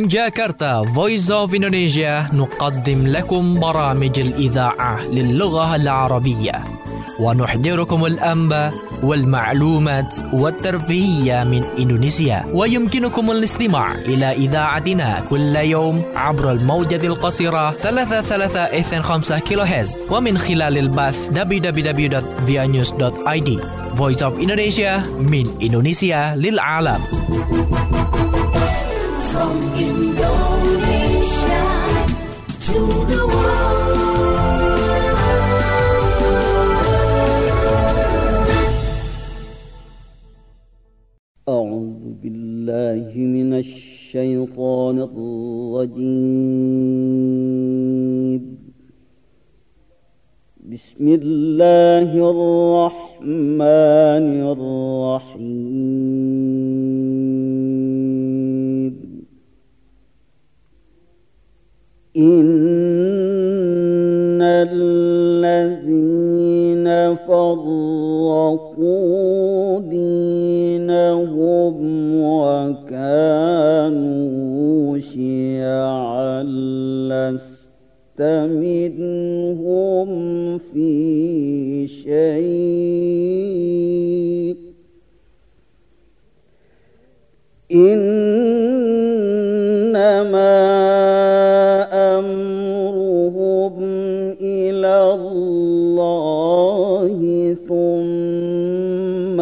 من جاكرتا Voice of Indonesia نقدم لكم برامج الإذاعة للغة العربية، ونحضركم الأنباء والمعلومات والترفيهية من إندونيسيا. ويمكنكم الاستماع إلى إذاعتنا كل يوم عبر الموجة القصيرة 3325 كيلوهرتز، ومن خلال البث www.vianews.id. Voice of Indonesia من إندونيسيا للعالم. From Indonesia to the world. أعوذ بالله من الشيطان الرجيم. بسم الله الرحمن الرحيم. إن الذين فرقوا دينهم وكانوا شيعا لست منهم في شيء إنما أمرهم إلى الله ثم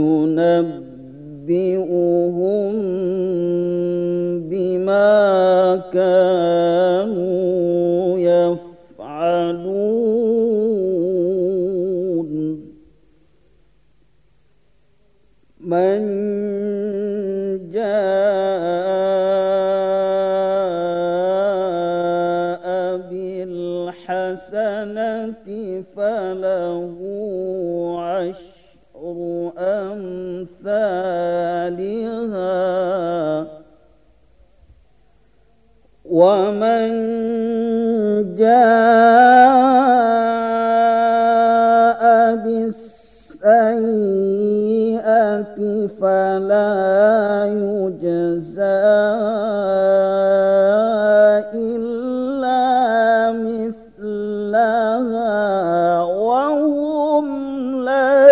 ينبئهم بما كانوا يفعلون. من جاء بالحسنة فله عشر أمثالها، ومن جاء بالسيئة فلا يجزى إلا مثلها وهم لا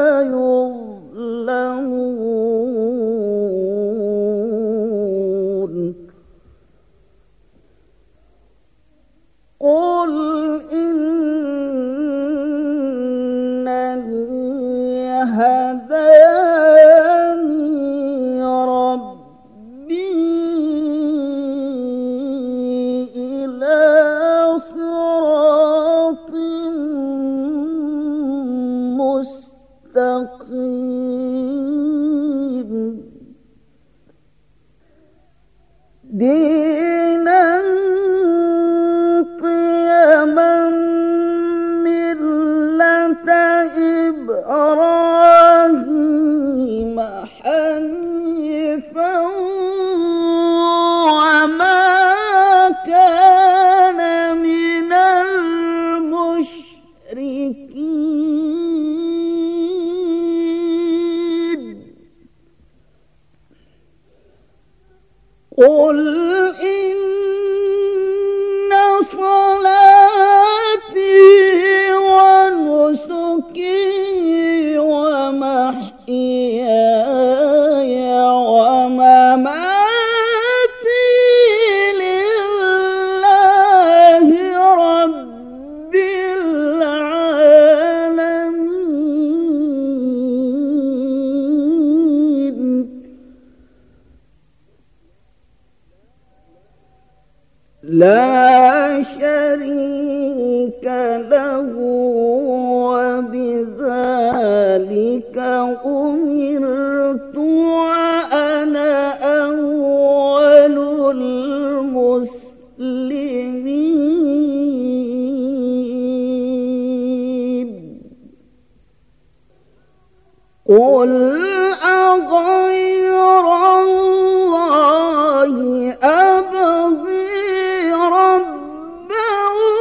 يظلمون. قل إنني هداني ربي إلى صراط مستقيم دينا قيما ملة إبراهيم حنيفا وما كان من المشركين. قل إن صلاتي ونسكي ومحياي ومماتي لله رب العالمين. لا شريك له وبذلك أمرت وأنا أول المسلمين. قل أغير الله أبغي ربا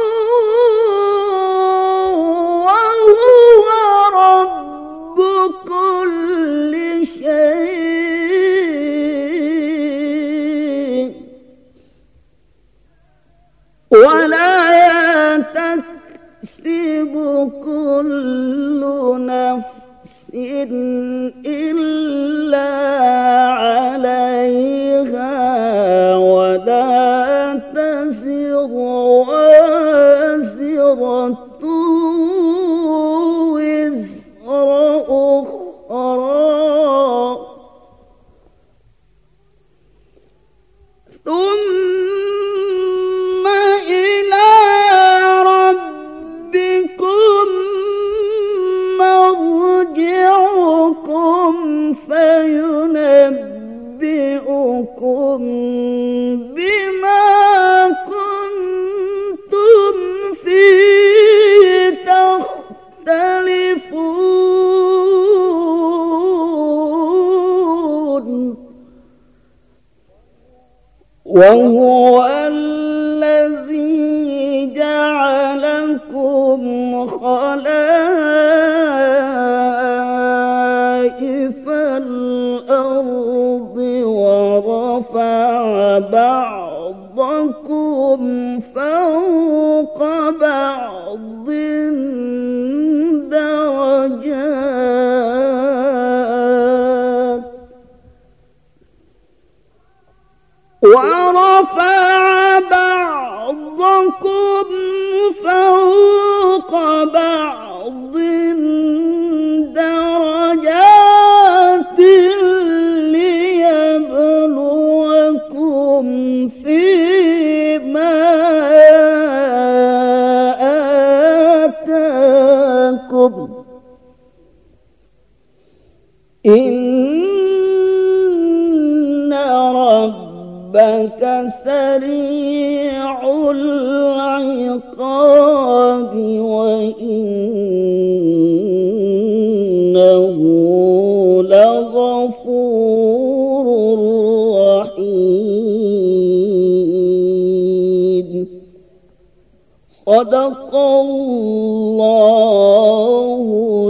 وهو رب كل شيء كل نفس إلا عليها ولا تزر وازرة وزر أخرى ثم إلى ربكم مرجعكم فينبئكم بما كنتم فيه تختلفون وهو الذي جعلكم خلائف الأرض ورفع بعضكم فوق بعض درجات ورفع بعضكم فوق بعض درجات ليبلوكم فيما آتاكم إن ربك سريع العقاب وإنه لغفور رحيم صدق الله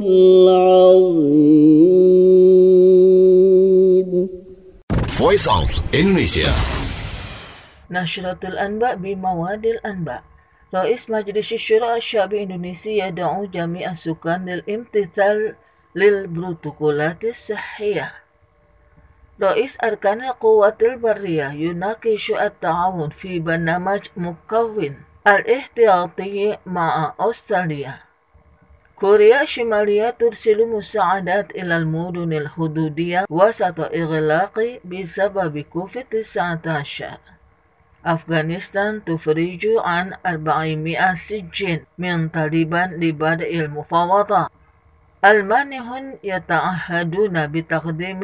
العظيم. Voice of Indonesia. نشرة الأنباء بمواد الأنباء. رئيس مجلس الشورى الشعبي الإندونيسي يدعو جميع السكان للامتثال للبروتوكولات الصحية. رئيس أركان القوات البرية يناقش التعاون في برنامج مكون الاحتياطي مع أستراليا. كوريا الشمالية ترسل مساعدات إلى المدن الحدودية وسط إغلاق بسبب كوفيد-19. أفغانستان تفرج عن 400 سجين من طالبان لبدء المفاوضات. ألمانيون يتعهدون بتقديم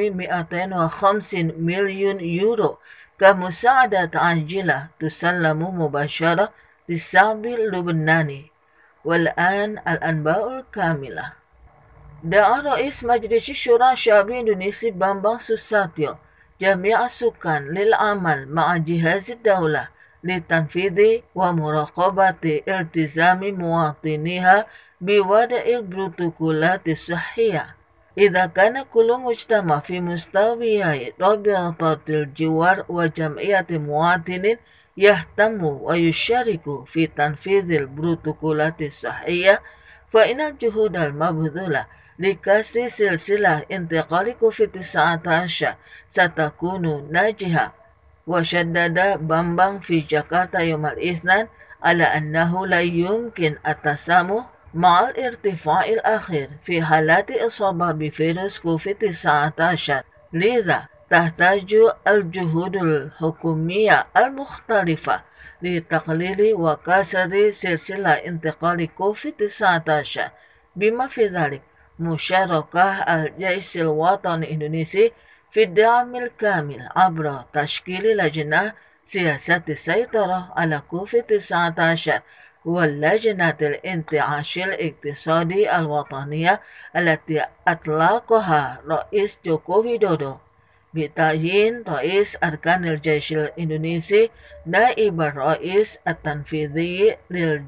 250 مليون يورو كمساعدة عاجلة تسلم مباشرة للشعب اللبناني. والآن الأنباء الكاملة. دعا رئيس مجلس الشورى الشعبي الإندونيسي بامبang Susatyo جميع السكان للعمل مع جهاز الدولة لتنفيذ ومراقبة التزام مواطنيها بوضع البروتوكولات الصحية. إذا كان كل مجتمع في مستويات رابطة الجوار وجمعية مواطنين يهتم ويشارك في تنفيذ البروتوكولات الصحية، فإن الجهود المبذولة لكسر سلسلة انتقال كوفيد-19 ستكون ناجحة. وشدد بامبang في جاكرتا يوم الاثنين على أنه لا يمكن التسامح مع الارتفاع الأخير في حالات إصابة بفيروس كوفيد-19، لذا تحتاج الجهود الحكومية المختلفة لتقليل وكسر سلسلة انتقال كوفيد-19 بما في ذلك مشاركة الجيش الوطني الإندونيسي في الدعم الكامل عبر تشكيل لجنة سياسة السيطرة على كوفيد-19 واللجنة الانتعاش الاقتصادي الوطنية التي أطلقها رئيس جوكو ويدودو بتعيين رئيس أركان الجيش الإندونيسي نائب الرئيس التنفيذي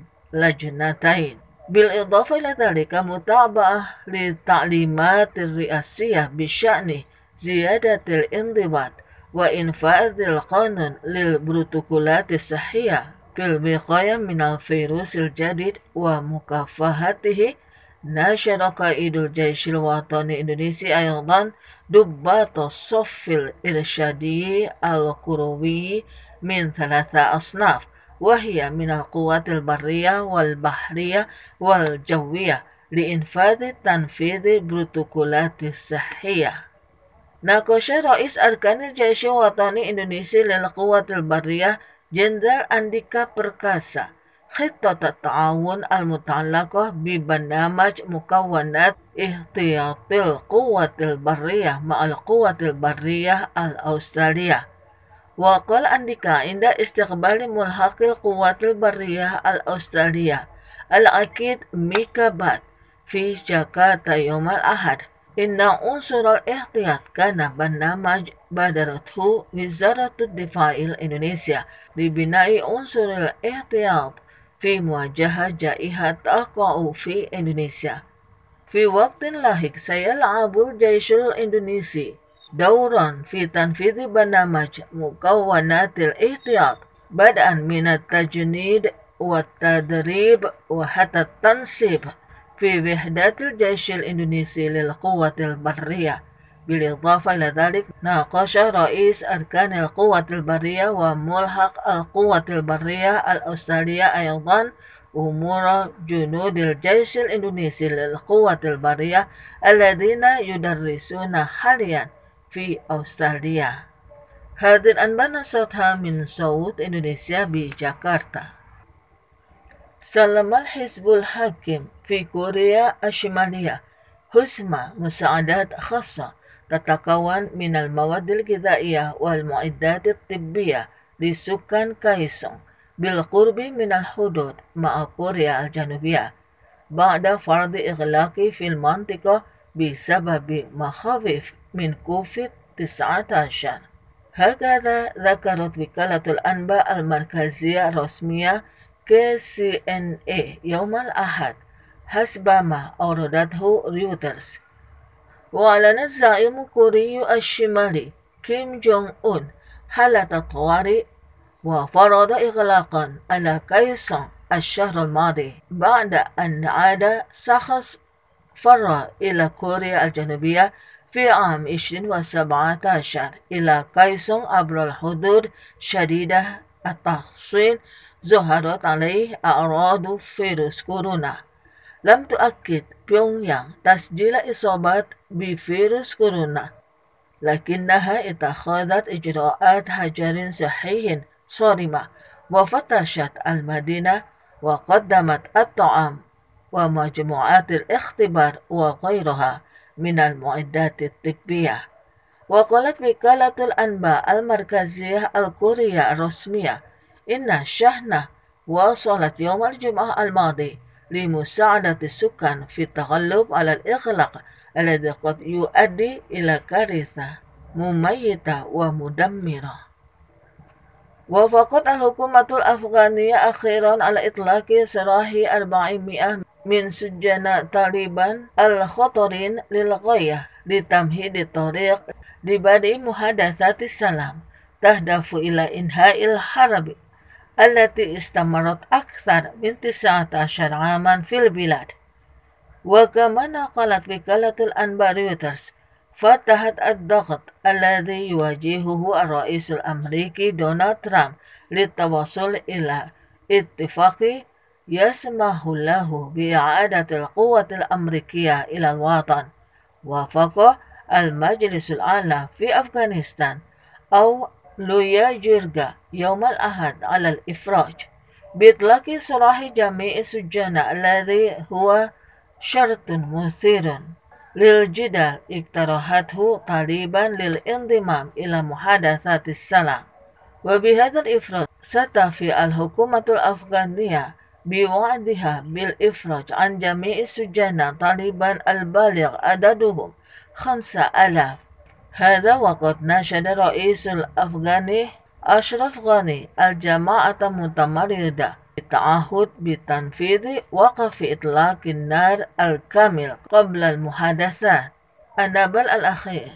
للجنتين. بالإضافة إلى ذلك متابعة للتعليمات الرئاسية بشأن زيادة الانضباط وإنفاذ القانون للبروتوكولات الصحية في الوقاية من الفيروس الجديد ومكافحته. نشر قائد الجيش الوطني الإندونيسي أيضا ضباط الصف الإرشادي الكروي من 3 أصناف، وهي من القوات البرية والبحرية والجوية لإنفاذ تنفيذ بروتوكولات الصحية. ناقش رئيس أركان الجيش الوطني الإندونيسي للقوات البرية جنرال أنديكا بركاسا خطة التعاون المتعلقة ببرنامج مكونات احتياط القوة البرية مع القوة البرية الأسترالية. وقال أنديكا عند استقبال ملحق القوات البرية الأسترالية العقيد ميكا بات في جاكرتا يوم الأحد إن عنصر الاحتياط كان برنامج بادرته وزارة الدفاع الإندونيسية لبناء عنصر الاحتياط في مواجهة جائحة تقع في إندونيسيا. في وقت لاحق سيلعب الجيش الإندونيسي دورا في تنفيذ برنامج مكونات الاحتياط بدءا من التجنيد والتدريب وحتى التنصيب في وحدات الجيش الإندونيسي للقوة البرية. بالإضافة إلى ذلك ناقش رئيس أركان القوة البرية وملحق القوة البرية الأسترالية أيضا أمور جنود الجيش الإندونيسي للقوة البرية الذين يدرسون حاليا في أستراليا. هذه الأنباء نشرتها من صوت إندونيسيا بجاكرتا. سلم الحزب الحاكم في كوريا الشمالية قسم مساعدات خاصة تتكون من المواد الغذائية والمعدات الطبية لسكان كايسونغ بالقرب من الحدود مع كوريا الجنوبية بعد فرض إغلاق في المنطقة بسبب مخاوف من كوفيد-19. هكذا ذكرت وكالة الأنباء المركزية الرسمية KCNA يوم الأحد حسب ما أوردته رويترز. وأعلن الزعيم الكوري الشمالي كيم جونغ أون حالة طوارئ وفرض إغلاقا على كايسونغ الشهر الماضي بعد أن عاد شخص فر إلى كوريا الجنوبية في عام 2017 إلى كايسونغ عبر الحدود شديدة التحصين ظهرت عليه أعراض فيروس كورونا. لم تؤكد بيونغ يانغ تسجيل إصابات بفيروس كورونا، لكنها اتخذت إجراءات حجر صحي صارمة وفتشت المدينة وقدمت الطعام ومجموعات الاختبار وغيرها من المعدات الطبية. وقالت وكالة الأنباء المركزية الكورية الرسمية إن الشحنة وصلت يوم الجمعة الماضي لمساعدة السكان في التغلب على الإغلاق الذي قد يؤدي إلى كارثة مميتة ومدمرة. وافقت الحكومة الأفغانية أخيرا على إطلاق سراح 400 من سجناء طالبان الخطرين للغاية لتمهيد الطريق لبدء محادثات السلام تهدف إلى إنهاء الحرب التي استمرت أكثر من 19 عاما في البلاد. وكما نقلت وكالة الأنباء رويترز فتحت الضغط الذي يواجهه الرئيس الأمريكي دونالد ترامب للتوصل إلى اتفاق يسمح له بإعادة القوة الأمريكية إلى الوطن. وافق المجلس الأعلى في أفغانستان أو لويا جيرغا يوم الأحد على الإفراج بإطلاق سراح جميع السجناء الذي هو شرط مثير للجدل اقترحته طالبان للانضمام إلى محادثات السلام. وبهذا الإفراج ستفي الحكومة الأفغانية بوعدها بالإفراج عن جميع السجناء طالبان البالغ عددهم 5000. هذا وقد ناشد الرئيس الأفغاني أشرف غني الجماعة المتمردة بالتعهد بتنفيذ وقف إطلاق النار الكامل قبل المحادثات. النبل الأخير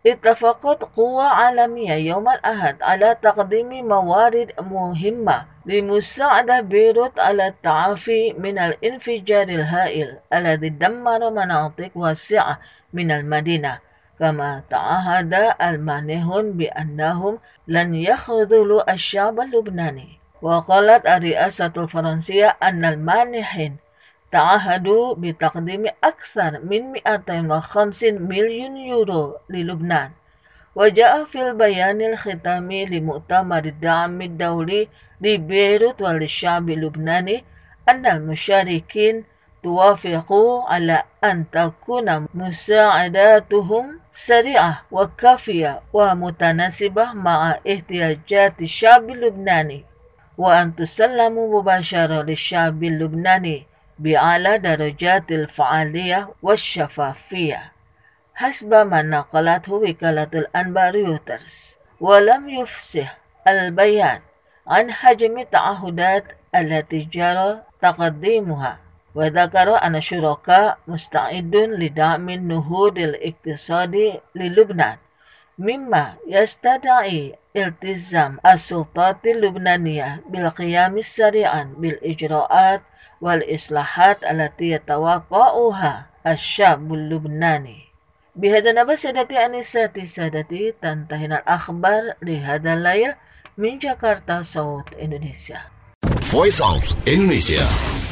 اتفقت قوى عالمية يوم الأحد على تقديم موارد مهمة لمساعدة بيروت على التعافي من الانفجار الهائل الذي دمر مناطق واسعة من المدينة، كما تعهد المانحون بأنهم لن يخذلوا الشعب اللبناني. وقالت الرئاسة الفرنسية أن المانحين تعهدوا بتقديم أكثر من 250 مليون يورو للبنان. وجاء في البيان الختامي لمؤتمر الدعم الدولي لبيروت وللشعب اللبناني أن المشاركين توافقوا على أن تكون مساعداتهم سريعة وكافية ومتناسبة مع احتياجات الشعب اللبناني، وأن تسلم مباشرة للشعب اللبناني بأعلى درجات الفعالية والشفافية، حسب ما نقلته وكالة الأنباء رويترز. ولم يفصح البيان عن حجم التعهدات التي جرى تقديمها، وذكر أن الشركاء مستعدون لدعم النهوض الاقتصادي للبنان، مما يستدعي التزام السلطات اللبنانية بالقيام سريعا بالإجراءات والإصلاحات التي يتوقعها الشعب اللبناني. بهذا نبأ سادتي أنساتي سادتي، تنتهي الأخبار لهذا الليل من جاكرتا صوت إندونيسيا. Voice of Indonesia.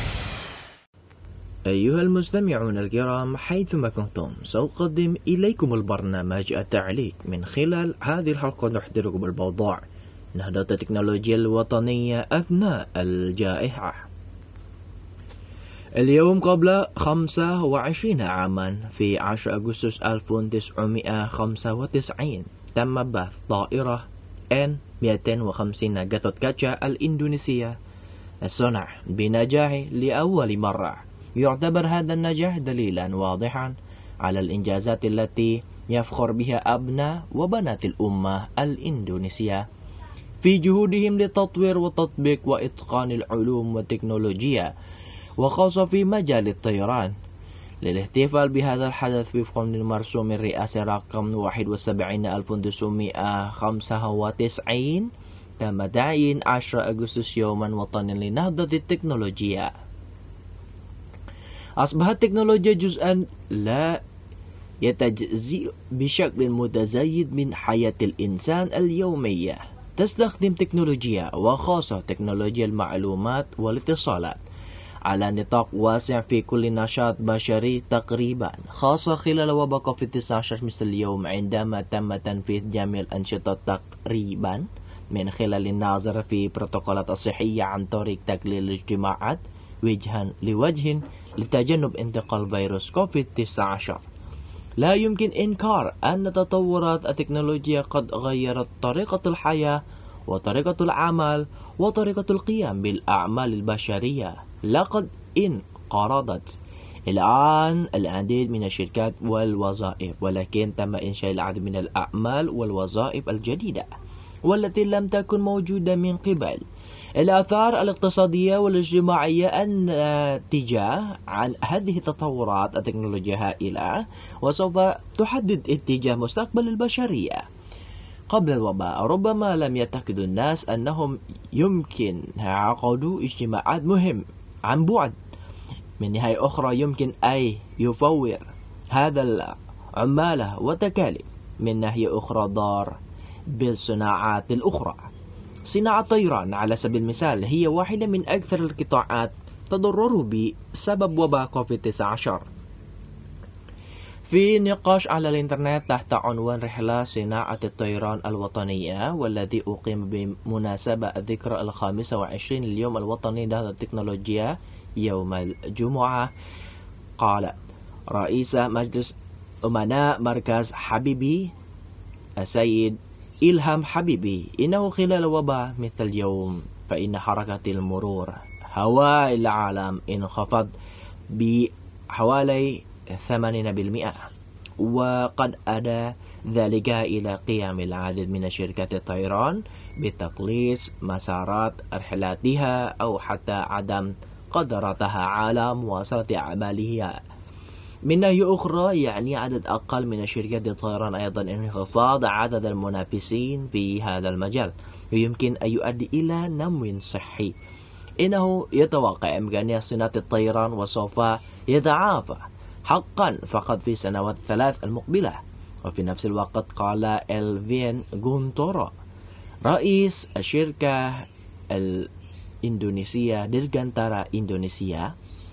أيها المستمعون الكرام، حيثما كنتم سأقدم إليكم البرنامج التعليق. من خلال هذه الحلقة نحضركم الموضوع نهضة التكنولوجيا الوطنية أثناء الجائحة. اليوم قبل 25 عاما في 10 أغسطس 1995 تم بث طائرة N-250 غاثوت كاتشا الإندونيسية الصنع بنجاح لأول مرة. يعتبر هذا النجاح دليلا واضحا على الإنجازات التي يفخر بها أبناء وبنات الأمة الإندونيسية في جهودهم لتطوير وتطبيق وإتقان العلوم والتكنولوجيا، وخاصة في مجال الطيران. للاحتفال بهذا الحدث وفقا للمرسوم الرئاسي رقم 71/1995 تم تعيين 10 أغسطس يوما وطنيا لنهضة التكنولوجيا. أصبحت التكنولوجيا جزءا لا يتجزئ بشكل متزايد من حياة الإنسان اليومية. تستخدم تكنولوجيا وخاصة تكنولوجيا المعلومات والاتصالات على نطاق واسع في كل نشاط بشري تقريبا، خاصة خلال وباء كوفيد-19 مثل اليوم عندما تم تنفيذ جميع الأنشطة تقريبا من خلال النظر في بروتوكولات الصحية عن طريق تقليل الاجتماعات وجها لوجه لتجنب انتقال فيروس كوفيد-19. لا يمكن إنكار أن تطورات التكنولوجيا قد غيرت طريقة الحياة وطريقة العمل وطريقة القيام بالأعمال البشرية. لقد انقرضت الآن العديد من الشركات والوظائف، ولكن تم إنشاء العديد من الأعمال والوظائف الجديدة والتي لم تكن موجودة من قبل. الآثار الاقتصادية والاجتماعية الناتجة عن هذه التطورات التكنولوجية هائلة، وسوف تحدد اتجاه مستقبل البشرية. قبل الوباء ربما لم يعتقد الناس أنهم يمكن عقد اجتماعات مهم عن بعد. من ناحية أخرى يمكن أن يفور هذا العمالة وتكاليف. من ناحية أخرى ضار بالصناعات الأخرى. صناعة الطيران على سبيل المثال هي واحدة من أكثر القطاعات تضرر بسبب وباء كوفيد-19. في نقاش على الإنترنت تحت عنوان رحلة صناعة الطيران الوطنية، والذي أقيم بمناسبة الذكرى 25 لليوم الوطني لهذه التكنولوجيا يوم الجمعة، قال رئيس مجلس أمناء مركز حبيبي السيد إلهام حبيبي إنه خلال وباء مثل اليوم فإن حركة المرور هواء العالم انخفض بحوالي 80%، وقد أدى ذلك إلى قيام العديد من شركات الطيران بتقليص مسارات رحلاتها أو حتى عدم قدرتها على مواصلة أعمالها. من ناحية أخرى يعني عدد أقل من شركات الطيران أيضا انخفاض عدد المنافسين في هذا المجال، ويمكن أن يؤدي إلى نمو صحي. إنه يتوقع إمكانية صناعة الطيران وسوف يتعافى حقا فقط في السنوات الثلاث المقبلة. وفي نفس الوقت قال إلفين غونتورو رئيس الشركة الإندونيسية ديرغانتارا إندونيسيا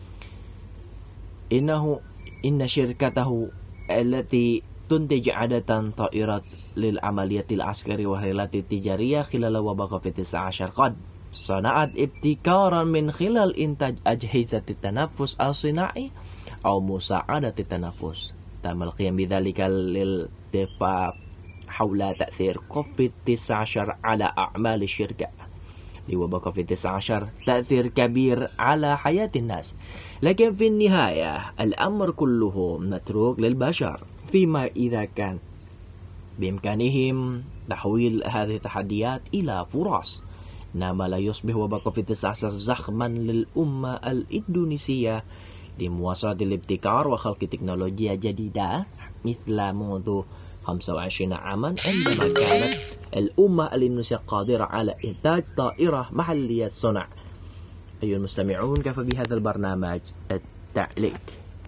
إن شركته التي تنتج عدة طائرات للعمليات العسكرية والرحلات التجارية خلال وباء كوفيد-19 قد صنعت ابتكارا من خلال إنتاج أجهزة التنفس الصناعي أو مساعدة التنفس، تم القيام بذلك للدفاع حول تأثير كوفيد-19 على أعمال الشركة. لوباء كوفيد-19 تأثير كبير على حياة الناس، لكن في النهاية الأمر كله متروك للبشر، فيما إذا كان بإمكانهم تحويل هذه التحديات إلى فرص. إنما لا يصبح وباء كوفيد-19 زخما للأمة الإندونيسية لمواصلة الابتكار وخلق تكنولوجيا جديدة مثل منذ 25 عاما عندما كانت الأمة الإندونيسية قادرة على إنتاج طائرة محلية الصنع. أيها المستمعون، كفى بهذا البرنامج التعليق.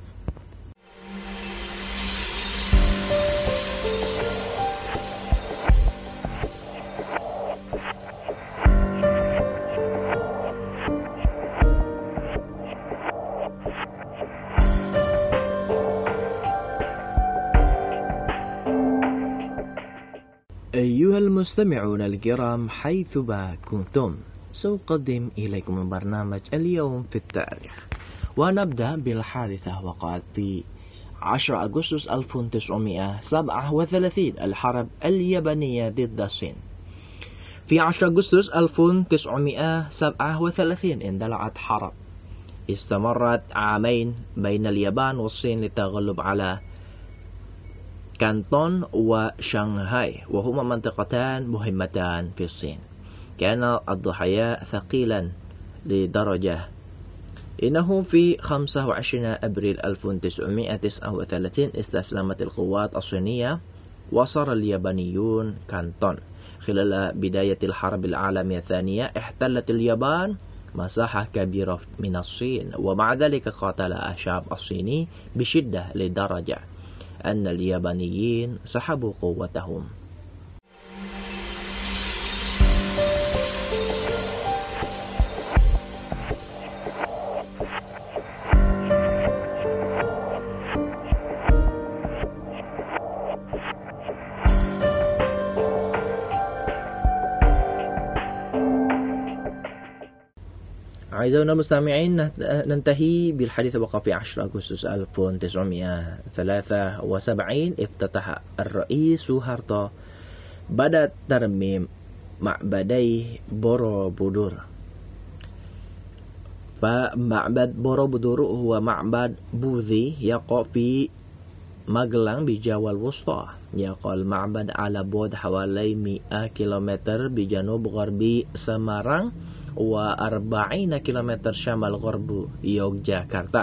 أيها المستمعون الكرام حيثما كنتم، سأقدم إليكم برنامج اليوم في التاريخ، ونبدأ بالحادثة. وقعت في 10 أغسطس 1937 الحرب اليابانية ضد الصين. في 10 أغسطس 1937 اندلعت حرب استمرت عامين بين اليابان والصين للتغلب على كانتون وشنغهاي، وهما منطقتان مهمتان في الصين. كان الضحايا ثقيلا لدرجة إنه في 25 أبريل 1939 استسلمت القوات الصينية وصار اليابانيون كانتون. خلال بداية الحرب العالمية الثانية احتلت اليابان مساحة كبيرة من الصين، ومع ذلك قاتل الشعب الصيني بشدة لدرجة أن اليابانيين سحبوا قوتهم. أعزائنا المستمعين، ننتهي بالحديث. وقع في 10 أغسطس 1973 افتتح الرئيس سوهارتو بدأ ترميم معبدي بوروبودور. فمعبد بوروبودور هو معبد بوذي يقع في ماغلان بجاوا الوسطى. يقع المعبد على بعد حوالي 100 كيلومتر بجنوب غربي سمارang و40 كيلومتر شمال غرب يوغجاكرتا.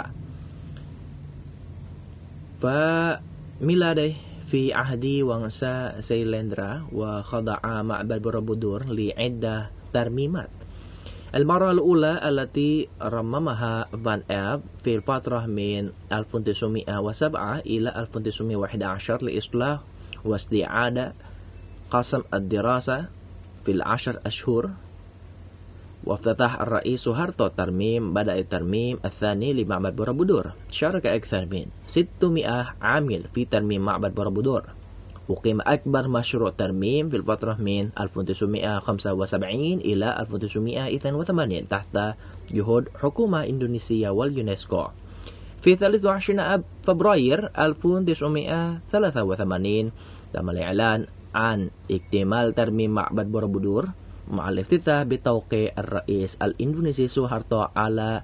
فميلاده في عهد وانسا سيلندرا، وخضع معبد بوروبودور لعدة ترميمات. المرة الأولى التي رممها فان إيف في الفترة من 1907 إلى 1911 لإصلاح واستعادة قسم الدراسة في 10 أشهر. وافتتح الرئيس سوهارتو بدأ الترميم الثاني لمعبد بوروبودور. شارك أكثر من 600 عامل في ترميم معبد بوروبودور. وقيم أكبر مشروع ترميم في الفترة من 1975 إلى 1982 تحت جهود حكومة إندونيسيا واليونسكو. في 23 فبراير 1983 تم الإعلان عن اكتمال ترميم معبد بوروبودور مع الافتتاح بتوقيع الرئيس الإندونيسي سوهارتو على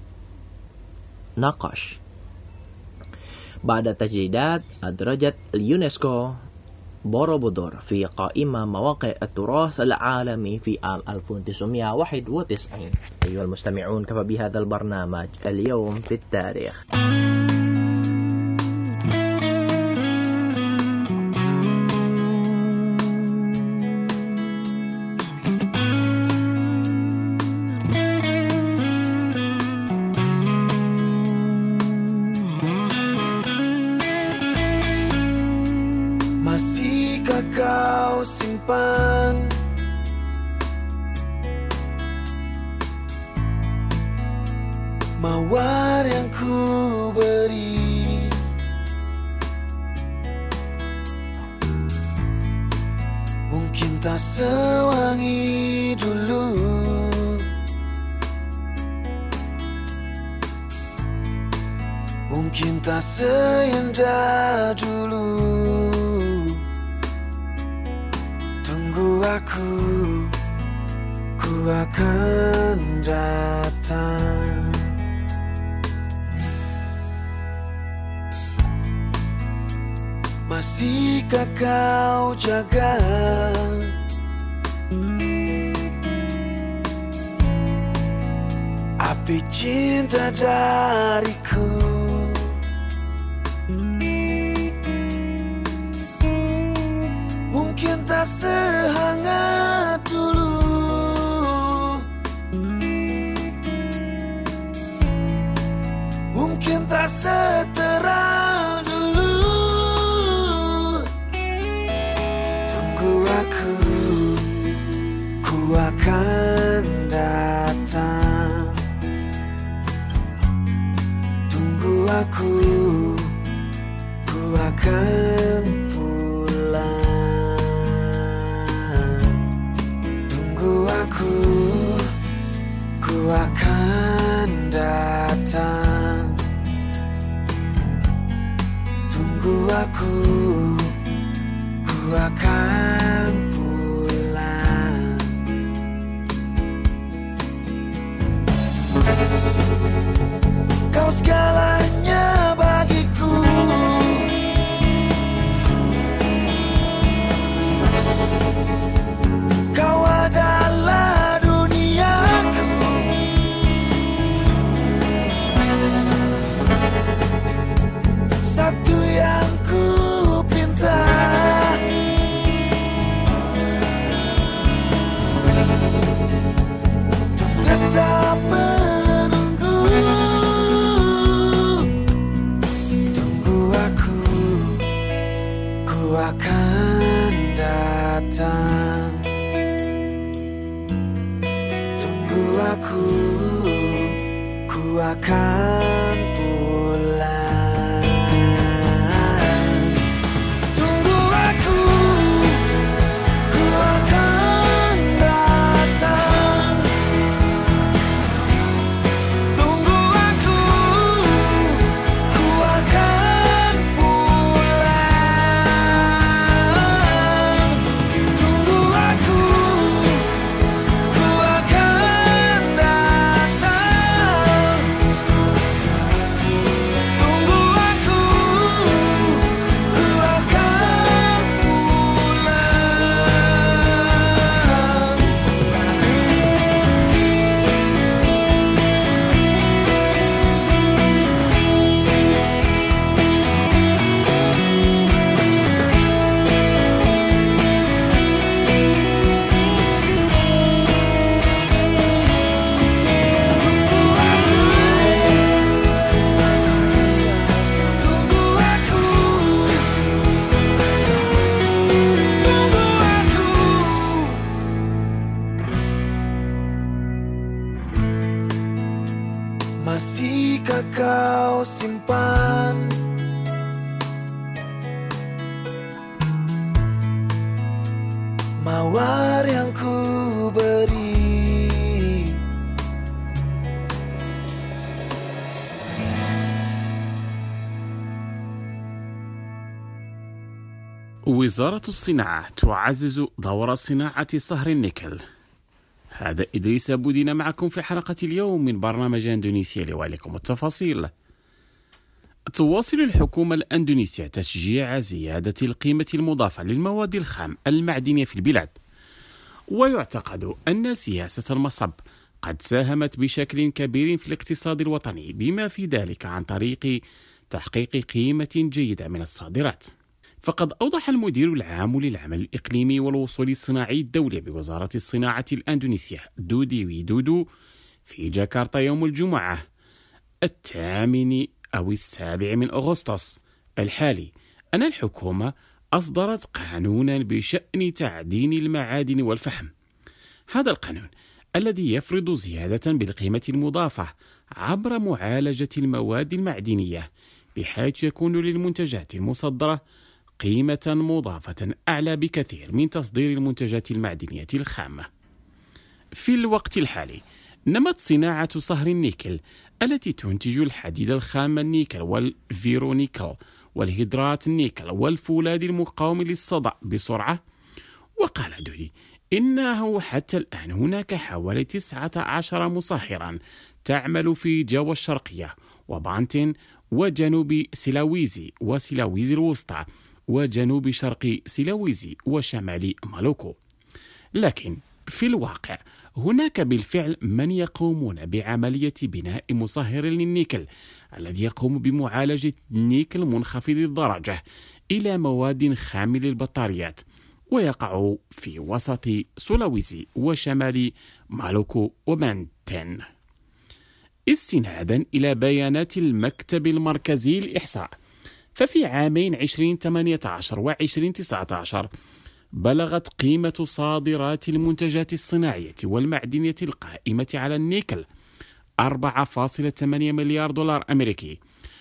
نقش. بعد تجديدات أدرجت اليونسكو بوروبودور في قائمة مواقع التراث العالمي في عام 1991. أيها المستمعون، كفى بهذا البرنامج اليوم في التاريخ. Masihkah kau simpan mawar yang ku beri? Mungkin tak sewangi dulu, mungkin tak seindah dulu. Tunggu aku akan datang. Masihkah kau jaga api cinta dariku? Mungkin tak sehangat dulu, mungkin tak seterang dulu. Tunggu aku akan datang. Tunggu aku akan pulang. Tunggu aku akan datang. Tunggu aku akan pulang. Kau segalanya bagiku, kau adalah duniaku. Satu yang ku pinta, untuk tetap menunggu. Tunggu aku akan datang. Tunggu aku akan pulang. Tunggu aku akan datang. Tunggu aku akan pulang. Tunggu aku akan datang. Tunggu aku akan Masihkah kau simpan mawar yang ku beri? وزارة الصناعة تعزز دور صناعة صهر النيكل. هذا إدريس بودينا معكم في حلقة اليوم من برنامج أندونيسيا لوالكم التفاصيل. تواصل الحكومة الأندونيسية تشجيع زيادة القيمة المضافة للمواد الخام المعدنية في البلاد، ويعتقد أن سياسة المصب قد ساهمت بشكل كبير في الاقتصاد الوطني، بما في ذلك عن طريق تحقيق قيمة جيدة من الصادرات. فقد أوضح المدير العام للعمل الإقليمي والوصول الصناعي الدولي بوزارة الصناعة الأندونيسية دودي ويدودو في جاكرتا يوم الجمعة 8 أو 7 من أغسطس الحالي أن الحكومة أصدرت قانونا بشأن تعدين المعادن والفحم. هذا القانون الذي يفرض زيادة بالقيمة المضافة عبر معالجة المواد المعدنية، بحيث يكون للمنتجات المصدرة قيمة مضافة أعلى بكثير من تصدير المنتجات المعدنية الخامة. في الوقت الحالي نمت صناعة صهر النيكل التي تنتج الحديد الخام النيكل والفيرونيكل والهيدرات النيكل والفولاذ المقاوم للصدأ بسرعة. وقال دودي إنه حتى الآن هناك حوالي 19 مصهرا تعمل في جاوا الشرقية وبانتين وجنوب سلاويزي وسلاويزي الوسطى وجنوب شرق سلاويزي وشمال مالوكو. لكن في الواقع هناك بالفعل من يقومون بعملية بناء مصهر للنيكل الذي يقوم بمعالجة النيكل منخفض الدرجة إلى مواد خام للبطاريات، ويقع في وسط سلاويزي وشمال مالوكو وبانتين. استنادا إلى بيانات المكتب المركزي للإحصاء، ففي عامين 2018 و 2019 بلغت قيمة صادرات المنتجات الصناعية والمعدنية القائمة على النيكل 4.8 مليار دولار أمريكي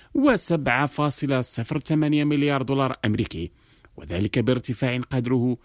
و7.08 مليار دولار أمريكي، وذلك بارتفاع قدره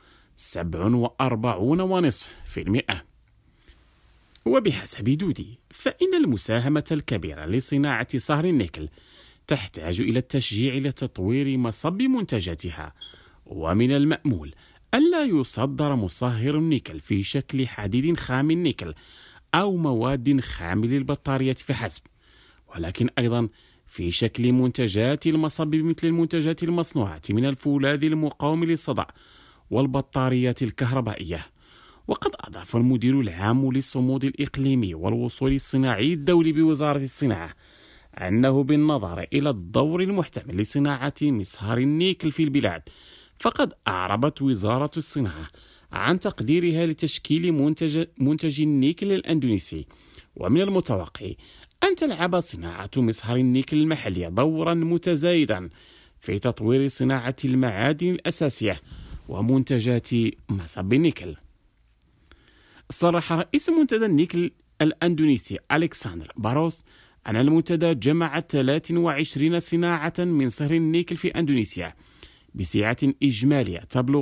47.5%. وبحسب دودي فإن المساهمة الكبيرة لصناعة صهر النيكل تحتاج إلى التشجيع لتطوير مصب منتجاتها، ومن المأمول ألا يصدر مصهر النيكل في شكل حديد خام النيكل أو مواد خام للبطاريات فحسب، ولكن أيضا في شكل منتجات المصب مثل المنتجات المصنوعة من الفولاذ المقاوم للصدأ والبطاريات الكهربائية. وقد أضاف المدير العام للصمود الإقليمي والوصول الصناعي الدولي بوزارة الصناعة أنه بالنظر إلى الدور المحتمل لصناعة مصهر النيكل في البلاد، فقد أعربت وزارة الصناعة عن تقديرها لتشكيل منتج النيكل الأندونيسي، ومن المتوقع أن تلعب صناعة مصهر النيكل المحلية دورا متزايدا في تطوير صناعة المعادن الأساسية ومنتجات مصب النيكل. صرح رئيس منتدى النيكل الأندونيسي ألكسندر باروس أن المنتدى جمع 23 صناعة من صهر النيكل في أندونيسيا بسعة إجمالية تبلغ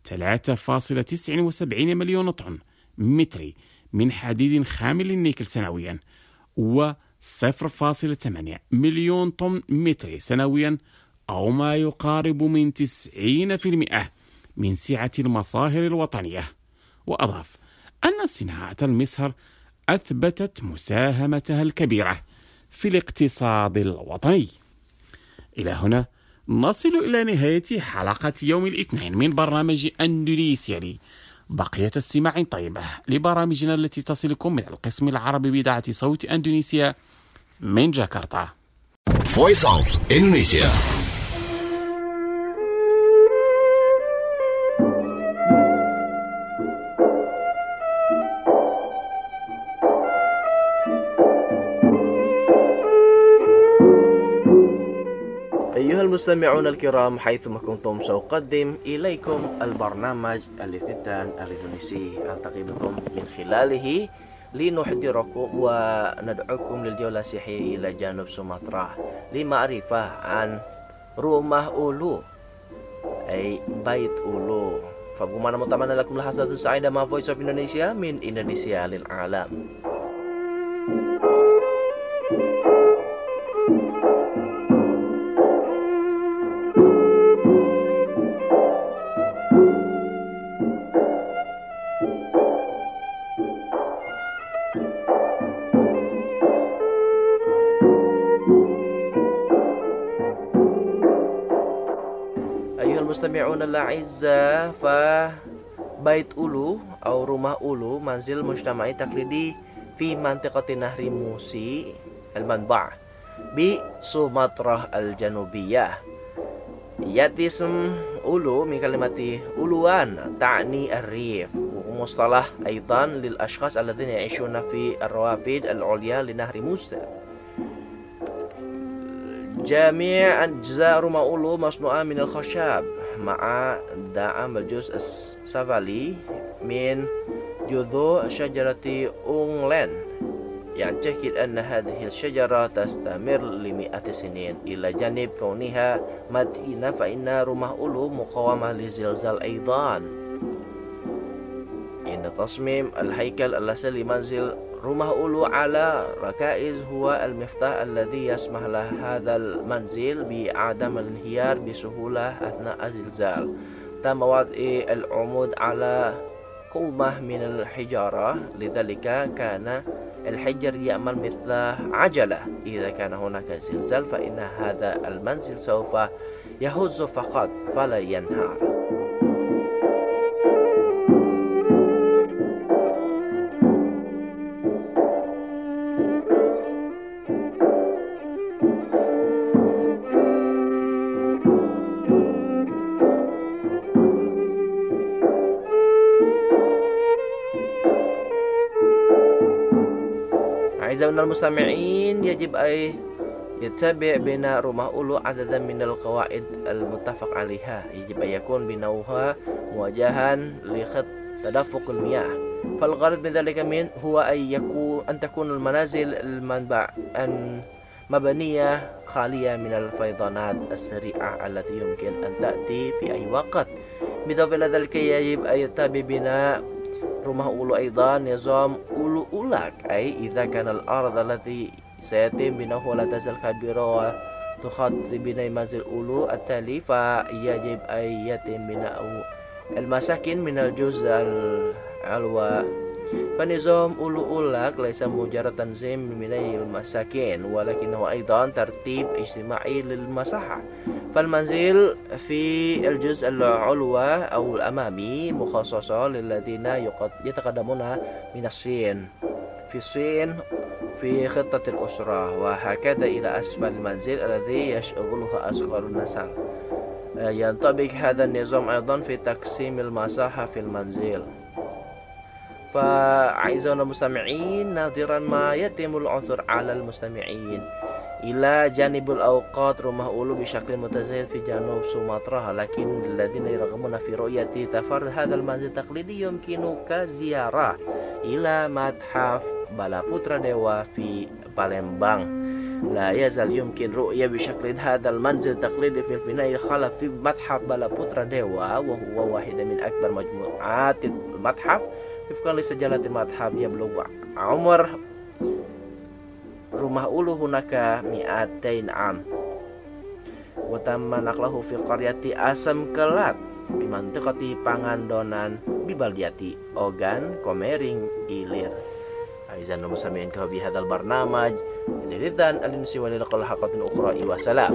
3.79 مليون طن متري من حديد خام للنيكل سنويا و 0.8 مليون طن متري سنويا، أو ما يقارب من 90% من سعة المصاهر الوطنية. وأضاف أن صناعة المصهر أثبتت مساهمتها الكبيرة في الاقتصاد الوطني. إلى هنا نصل إلى نهاية حلقة يوم الاثنين من برنامج أندونيسيا لي. بقية استماع طيبة لبرامجنا التي تصلكم من القسم العربي بإذاعة صوت أندونيسيا من جاكرتا. Voice of Indonesia. أيها المستمعون الكرام، حيثما كنتم سأقدم إليكم البرنامج الاثنتان الإندونيسي، ألتقي بكم من خلاله لنحضركم وندعوكم للجولة السياحية إلى جنوب سومطرة لمعرفة عن rumah ulu أي بيت ulu. فبكم متمنى لكم لحظات سعيدة مع Voice of Indonesia من إندونيسيا للعالم. المستمعون الأعزاء، فبيت أولو أو rumah أولو منزل مجتمعي تقليدي في منطقة نهر موسي المنبع بسومطرة الجنوبية. يأتي اسم أولو من كلمة أولوان تعني الريف، ومصطلح أيضا للأشخاص الذين يعيشون في الروافد العليا لنهر موسى. جميع أجزاء رمح أولو مصنوعة من الخشب مع دعم الجزء السفلي من جذوع شجرة أونغلان. يعتقد أن هذه الشجرة تستمر لمئات السنين إلى جانب كونها متينة، فإن رمح أولو مقاومة للزلزال أيضا. إن تصميم الهيكل الأصلي لمنزل رمح أولو على ركائز هو المفتاح الذي يسمح لهذا المنزل بعدم الانهيار بسهولة أثناء الزلزال. تم وضع العمود على قمة من الحجارة، لذلك كان الحجر يعمل مثل عجلة. إذا كان هناك زلزال فإن هذا المنزل سوف يهز فقط فلا ينهار. أعزائنا المستمعين، يجب أن يتبع بناء رمح أولو عددا من القواعد المتفق عليها. يجب أن يكون بناؤها مواجها لخط تدفق المياه، فالغرض من ذلك هو أن تكون المنازل مبنية خالية من الفيضانات السريعة التي يمكن أن تأتي في أي وقت. بالإضافة إلى ذلك يجب أن يتبع بناء رمح أولو أيضا نظام أولو أولاك، أي إذا كان الأرض التي سيتم بناؤها لا تزال كبيرة وتخطي بناء منزل أولو التالي، فيجب أن يتم بناء المساكن من الجزء العلوي. فنظام أولو أولاك ليس مجرد تنظيم بناء المساكن، ولكنه أيضا ترتيب اجتماعي للمساحة. فالمنزل في الجزء العلوي أو الأمامي مخصصة للذين يتقدمون من الصين في خطة الأسرة، وهكذا إلى أسفل المنزل الذي يشغلها أصغر النسل. ينطبق هذا النظام أيضا في تقسيم المساحة في المنزل. فأعزائنا المستمعين، نظرا ما يتم العثور على المستمعين إلى جانب الأوقات رمح أولو بشكل متزايد في جنوب سومطرة، لكن الذين يرغبون في رؤية تفرد هذا المنزل التقليدي يمكنك زيارة إلى متحف Balaputra Dewa في بالمبان. لا يزال يمكن رؤية بشكل هذا المنزل التقليدي في البناء الخلف في متحف Balaputra Dewa، وهو واحدة من أكبر مجموعات المتحف وفقا لسجلات المتحف. يبلغ عمر رمح أولو هناك 200 عام، وتم نقله في قرية أسم كلات بمنطقة Pangandonan ببلدية أوغان كوميرينج إيلير. أعزائنا المستمعين، في هذا البرنامج لذان الإنسي وللقاء الحلقات أخرى. وسلام.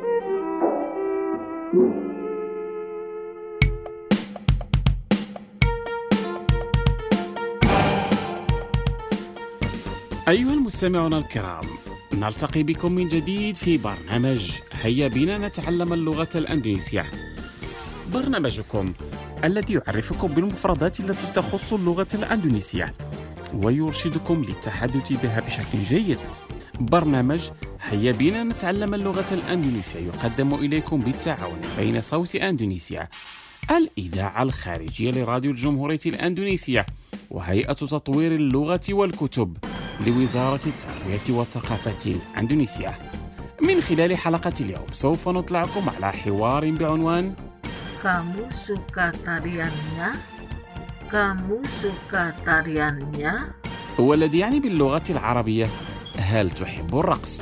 أيها المستمعون الكرام، نلتقي بكم من جديد في برنامج هيا بنا نتعلم اللغة الأندونيسية، برنامجكم الذي يعرفكم بالمفردات التي تخص اللغة الأندونيسية ويرشدكم للتحدث بها بشكل جيد. برنامج هيا بنا نتعلم اللغة الأندونيسية يقدم إليكم بالتعاون بين صوت أندونيسيا، الإذاعة الخارجية لراديو الجمهورية الأندونيسية، وهيئة تطوير اللغة والكتب لوزارة التربية والثقافة الأندونيسية. من خلال حلقة اليوم سوف نطلعكم على حوار بعنوان Kamu suka tariannya? Kamu suka tariannya؟ والذي يعني باللغة العربية هل تحب الرقص؟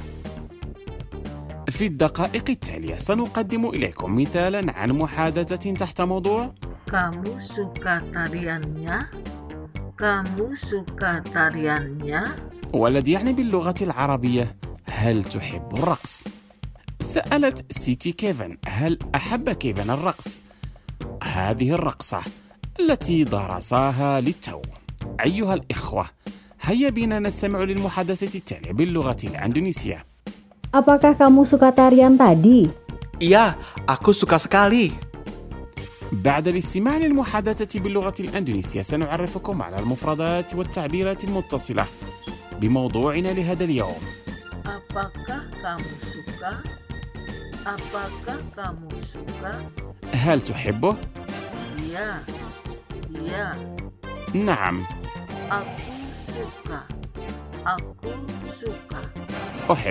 في الدقائق التالية سنقدم إليكم مثالا عن محادثة تحت موضوع Kamu suka tariannya? Kamu suka tariannya؟ والذي يعني باللغة العربية هل تحب الرقص؟ سألت سيتي كيفن هل أحب كيفن الرقص؟ هذه الرقصة التي درساها للتو. أيها الإخوة، هيا بنا نستمع للمحادثة التالية باللغة الأندونيسية. Apakah kamu suka tarian tadi? Iya, aku suka sekali. بعد الاستماع للمحادثة باللغة الأندونيسية سنعرفكم على المفردات والتعبيرات المتصلة بموضوعنا لهذا اليوم. Apakah kamu suka? Apakah kamu suka? هل تحبه؟ Ya, ya. نعم، Aku suka. Aku suka. أحب.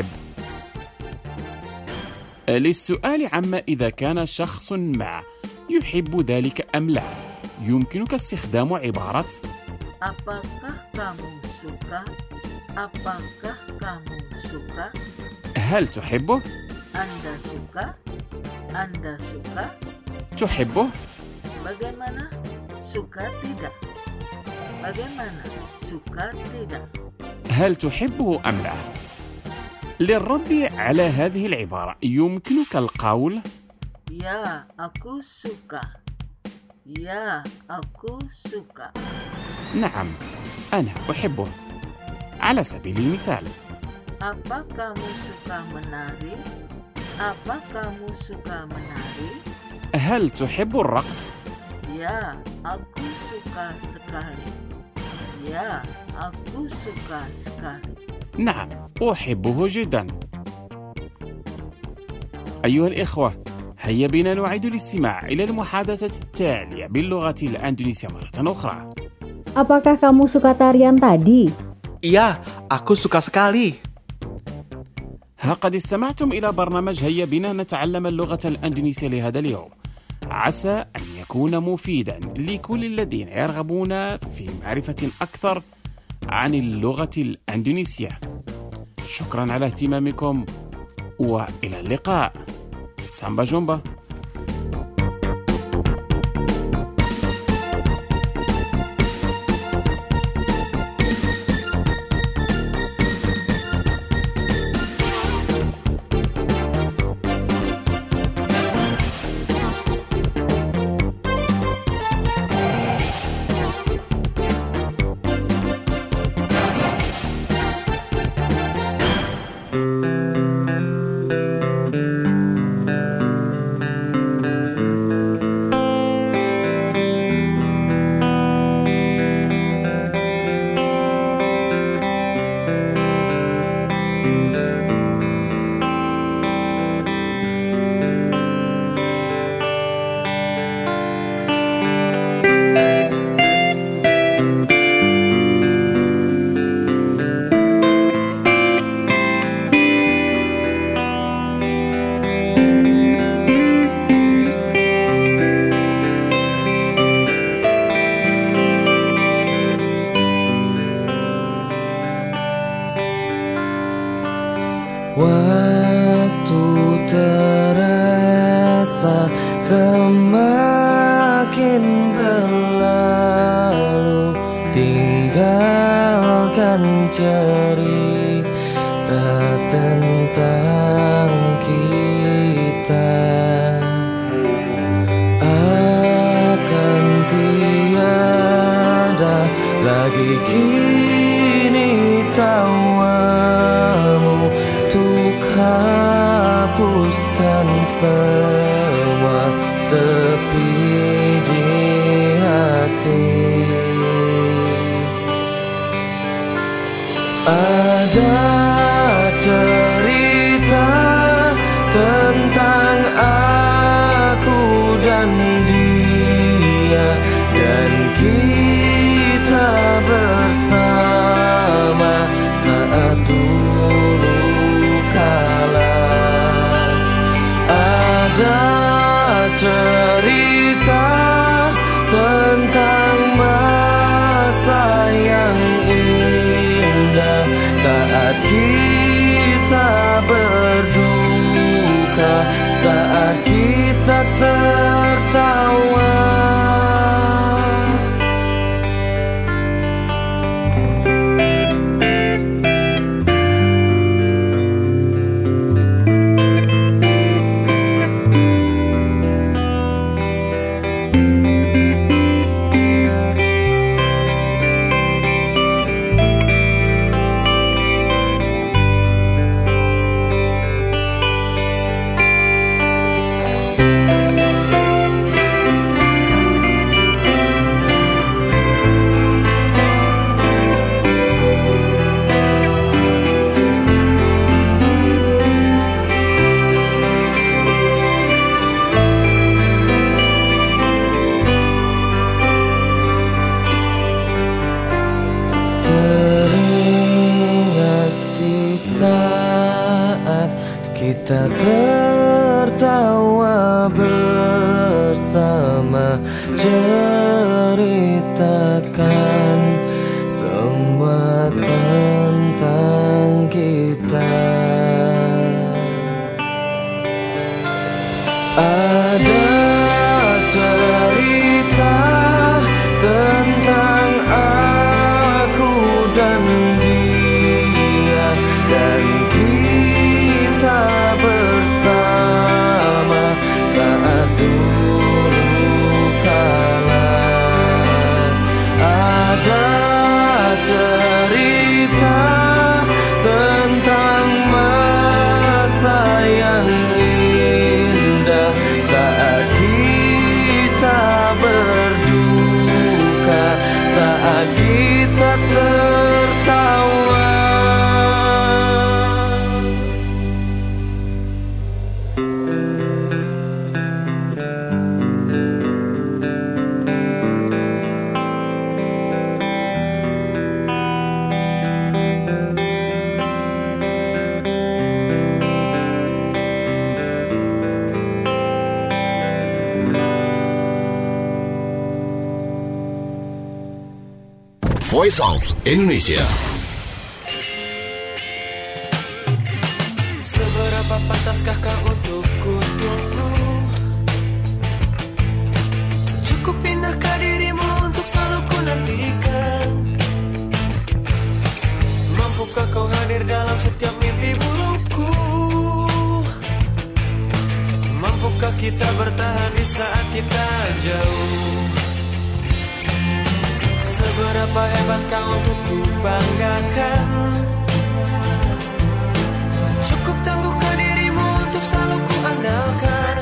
للسؤال عما إذا كان شخص ما يحب ذلك أم لا، يمكنك استخدام عبارة Apakah kamu suka? Apakah kamu suka? هل تحبه؟ Anda suka? Anda suka? تحبه؟ Bagaimana? Suka tidak? Bagaimana? Suka tidak? هل تحبه أم لا؟ للرد على هذه العبارة يمكنك القول Ya, aku suka. Ya, aku suka. نعم، أنا أحبه. على سبيل المثال، Apa kamu suka menari? Apa kamu suka menari? هل تحب الرقص؟ Ya, aku suka sekali. Ya, aku suka sekali. نعم، أحبه جدا. أيها الإخوة، هيا بنا نعيد الاستماع إلى المحادثة التالية باللغة الأندونيسية مرة أخرى. Apakah kamu suka tarian tadi? Iya, aku suka sekali. قد استمعتم إلى برنامج هيا بنا نتعلم اللغة الأندونيسية لهذا اليوم. عسى أن يكون مفيدا لكل الذين يرغبون في معرفة أكثر عن اللغة الأندونيسية. شكرا على اهتمامكم وإلى اللقاء. سامبا جومبا. Waktu terasa semakin berlalu, tinggalkan cerita tentang kita. Akan tiada lagi kini tawamu untuk hapuskan semua sepi di hati. Ada cerita tentang aku dan dia, dan kita bersama saat dulu kala. Ada cerita tentang masa yang indah saat kita berduka, saat kita tertawa. ceritakan semua tentang kita. Ada cerita tentang aku dan dia, dan kita bersama saat dulu kala. Ada cerita tentang masa yang indah saat kita berduka, saat kita tertawa. Voice of Indonesia. Seberapa pantaskah kau untuk kutunggu? Cukup pindahkah dirimu untuk selalu ku nantikan? Mampukah kau hadir dalam setiap mimpi burukku? Mampukah kita bertahan di saat kita jauh? Seberapa hebat kau untuk ku banggakan? Cukup tangguhkah dirimu untuk selalu ku andalkan?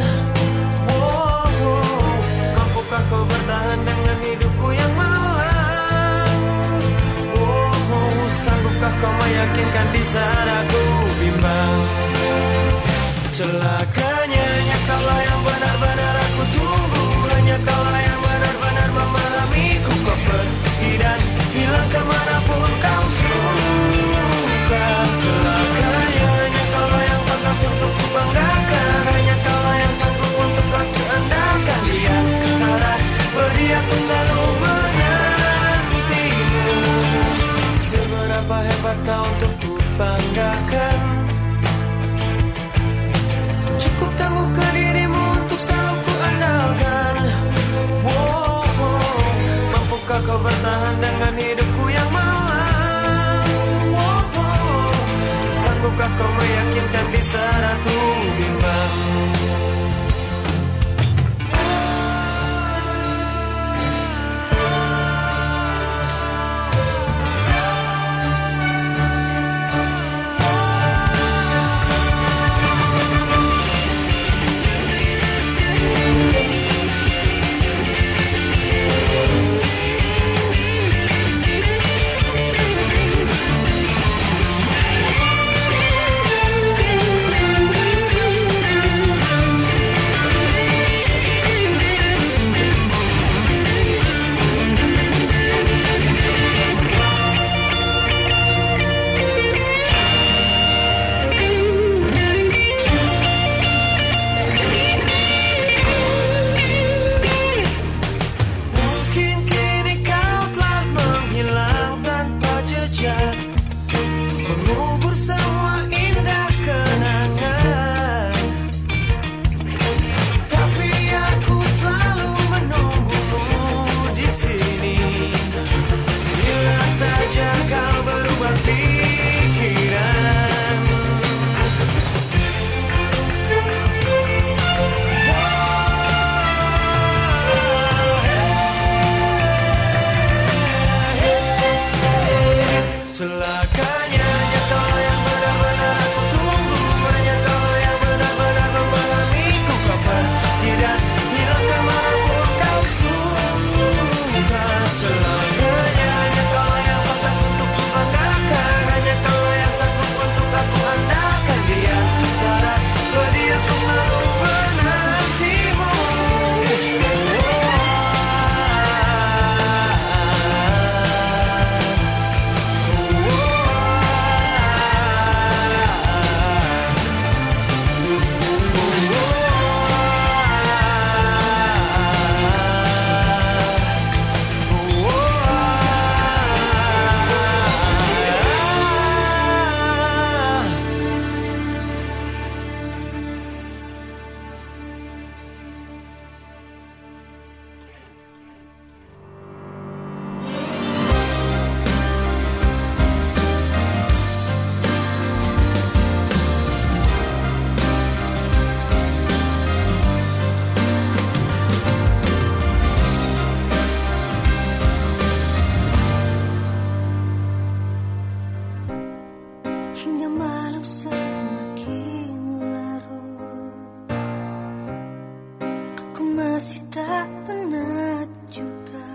Mampukah kau bertahan dengan hidupku yang malang? Sanggupkah kau meyakinkan di saat aku bimbang? Celakanya hanya kaulah yang benar-benar aku tunggu, hanya kaulah yang benar-benar memahamiku. Kau pergi dan hilang kemanapun kau suka. Celakanya hanya kaulah yang pantas untuk ku banggakan, hanya kaulah yang sanggup untuk aku andalkan. Di antara beri aku selalu menantimu. Seberapa hebat kau untuk ku banggakan? tak penat juga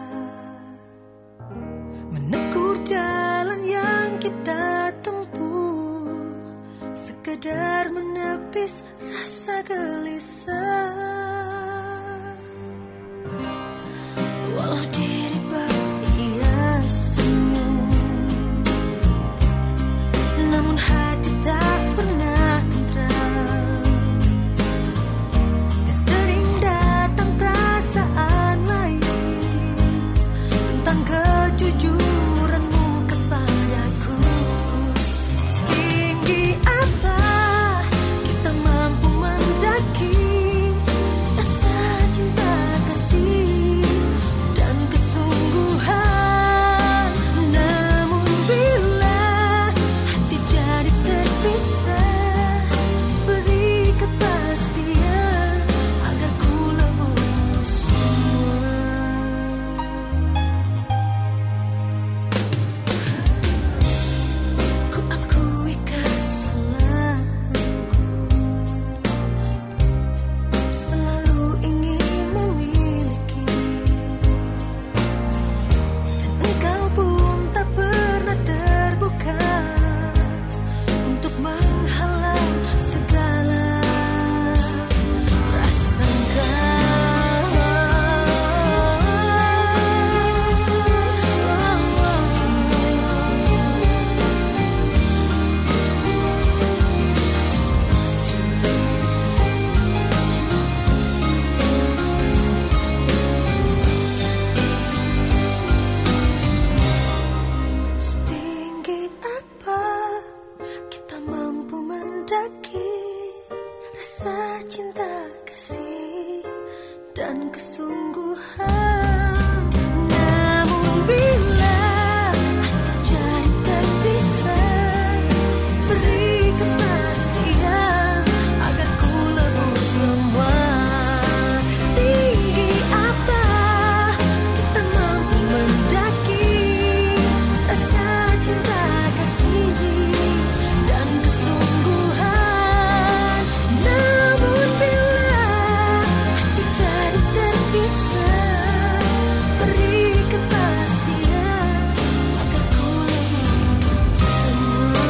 menegur jalan yang kita tempuh, sekedar menepis rasa gelisah. Walau diri ia senyum, namun hati tak pernah tentram. Dan sering datang perasaan lain tentang kejujuranmu kepadaku. Setinggi apa kita mampu mendaki rasa cinta kasih dan kesungguhan. Namun bila hati jadi terpisah, beri kepastian agar ku lebus semua. Ku akui kesalahanku, selalu ingin memiliki, dan engkau pun tak pernah terbuka untuk menghalang segala prasangka. Setinggi apa kita mampu mendaki rasa cinta kasih dan kesungguhan. Namun bila hati jadi terpisah, beri kepastian agar ku lebus semua. Setinggi apa kita mampu mendaki rasa cinta kasih dan kesungguhan. Namun bila hati jadi terpisah, beri kepastian agar ku lebus semua.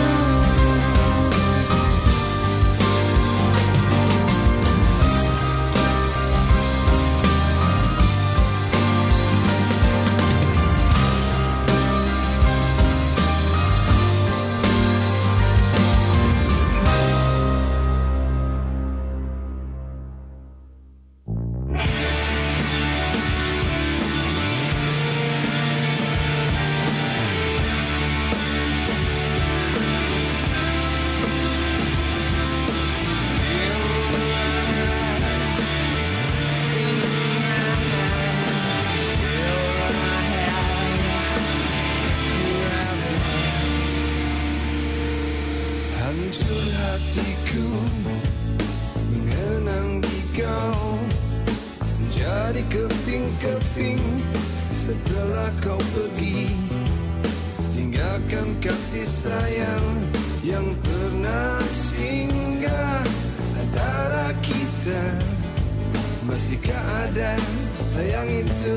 Hancur hatiku mengenang di kau, jadi keping-keping setelah kau pergi, tinggalkan kasih sayang yang pernah singgah antara kita. Masihkah ada sayang itu?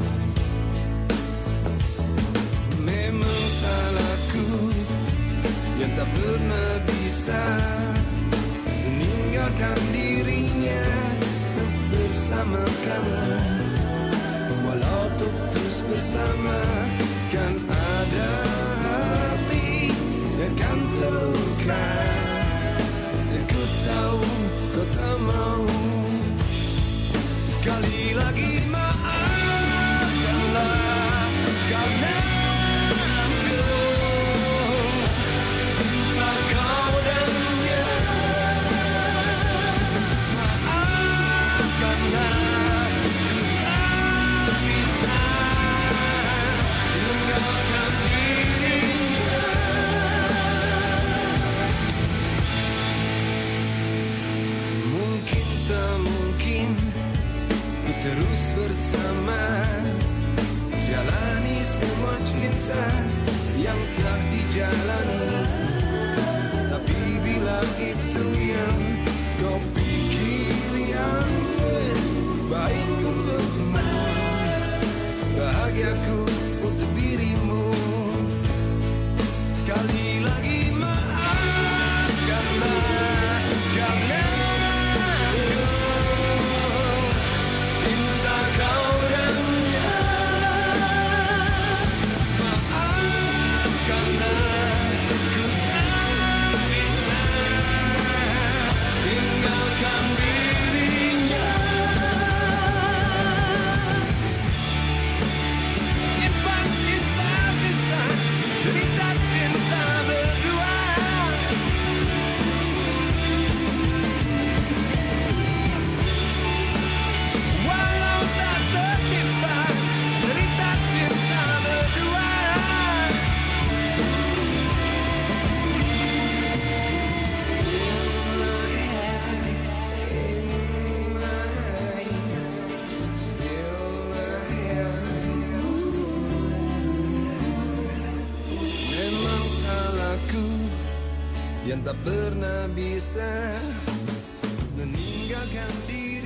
Memang salahku yang tak pernah bisa meninggalkan dirinya untuk bersama kamu. Walau untuk terus bersama kan ada hati yang kan terluka. Aku tahu kau tak mau. Sekali lagi maafkanlah karena aku cinta kau dan dia. Maafkanlah ku tak bisa tinggalkan dirinya. Mungkin tak mungkin untuk terus bersama, jalani semua cinta yang telah dijalani. Tapi bila itu yang kau pikir yang terbaik untuk segalanya untuk dirimu. Sekali lagi maafkanlah, karena aku cinta kau dan dia. Maafkanlah, ku tak bisa tinggalkan dirinya. Simpan sisa-sisa cerita cinta berdua. Walau tak tercipta cerita cinta berdua. Memang salahku yang tak pernah bisa meninggalkan diri.